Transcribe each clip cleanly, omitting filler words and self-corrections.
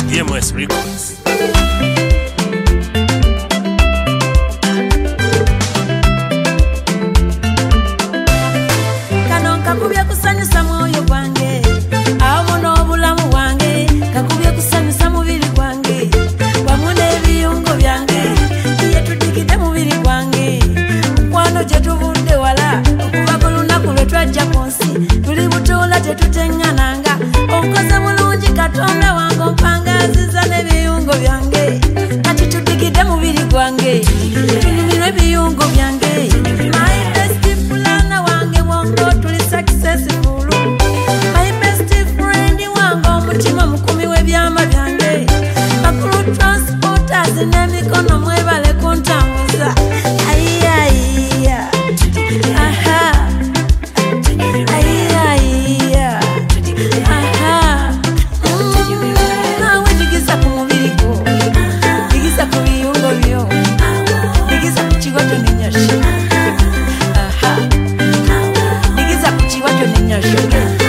EMS Records. Kano kakubye kusanyusa mwoyo gwange, awo n'obulamu bwange, kakubye kusanyusa mubiri gwange, wamu n'ebiyungo byange, iye tudikide mubiri gwange, mukwano gye tuvudde wala, okuva ku lunaku lwe twajja ku nsi, tuli butuula tetuteŋŋananga, onkoze bulungi Katonda wange ompangaziza n'ebiyungo byange, kati tudikide mubiri gwange, tunyumirwe ebiyungo byange, my best planner wange wongo tuli successful, my best friend wange omutima mukumi w'ebyama byange, bakulu transporters n'emikono mwebale kuntambuza, ayiya aha ayiya aha nawe ndigiza ku mubiri gwo, ndigiza ku biyungo byo, ndigiza ku kiwato n'enyashi, aha ndigiza ku kiwato n'enyashi.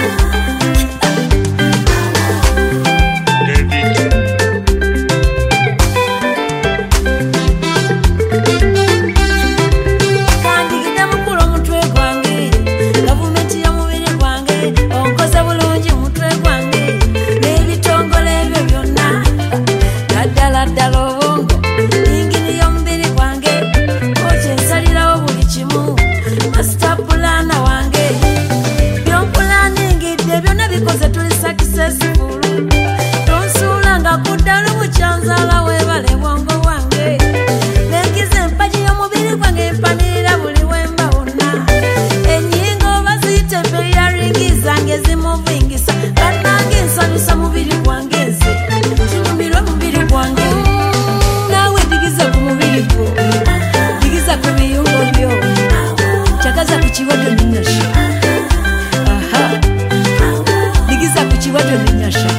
Kandigide mukulu omutwe gwange, gavumenti y'omubiri gwange, onkoze bulungi omutwe gwange, n'ebitongole ebyo byonna, naddala ddala obwongo, ingini y'omubiri gwange, oje nsalirawo buli kimu, master planner wange, byonkulaningidde byonna bikoze tuli successful, tonsuulanga ku ddala bukyanzaala weebale bwongo bwange, nengiza empagi y'omubiri gwange empanirira buli wemba wonna, ennyingo baziyita epeyaringi zange zimuvingisa, bannange nsanyusa mubiri gwange nze, kinyumirwe mubiri gwange, naawe digiza ku mubiri gwo, digiza ku biyungo byo, kyagaza ku kiwato n'enyashi, aha digiza ku kiwato n'enyashi.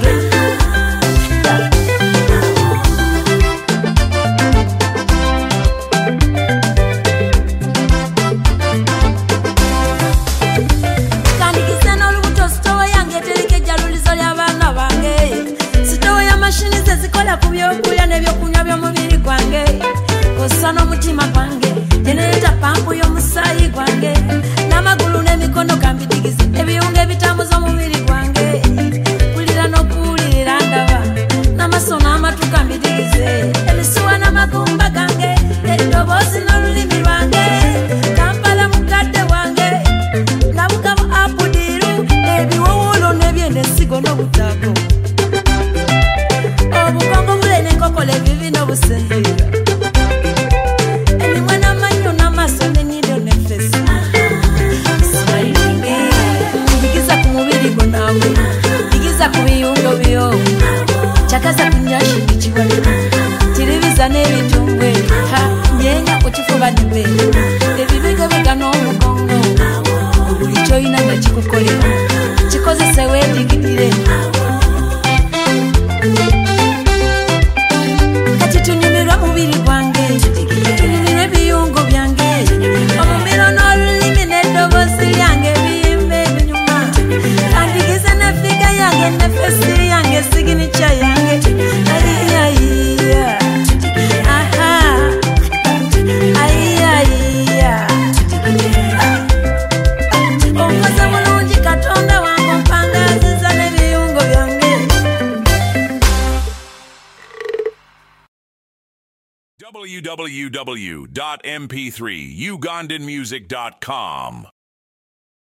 Kandigiza n'olubuto sitowa yange teriko ejjalulizo ly'abaana bange, sitowa ya mashini ze zikola ku byokulya n'ebyokunywa by'omubiri gwange, kosa n'omutima gwange, jenereta pampu y'omusaayi gwange, n'amagulu n'emikono kambidigize, ebiyungo ebitambuza omubiri gwange, kulira n'okuwulirira ndaba, n'amaaso n'amatu kambidigize, emisuwa n'amagumba gange, eddoboozi n'olulimi lwange, Kampala mukadde wange, nabugabo apudiru, ebiwowolo n'ebyenesigo n'obutago, obukongo bule n'enkokola ebibi n'obusinzira, emimwe n'amannyo n'amaaso n'ennyindo n'effesi, smiling, digiza ku mubiri gwo naawe, digiza ku biyungo byo, kyakaza ku nyashi n'ikiwato, tiribiza n'ebitumbwe, ha nyeenya ku kifuba n'ebbeere, ebibigabega n'omugongo, buli ky'olina nga kikukolera, kikozese weedigidire, kati tunyumirwa mubiri gwange, tunyumirwa ebiyungo byange, omumiro n'olulimi n'eddoboozi lyange ebiyimba ebinyuma, kandigize ne figa yange n'effesi yange siginica yange, ayiya aha ayiya onkoze bulungi Katonda wange ompangaziza n'ebiyungo byange. www.mp3ugandanmusic.com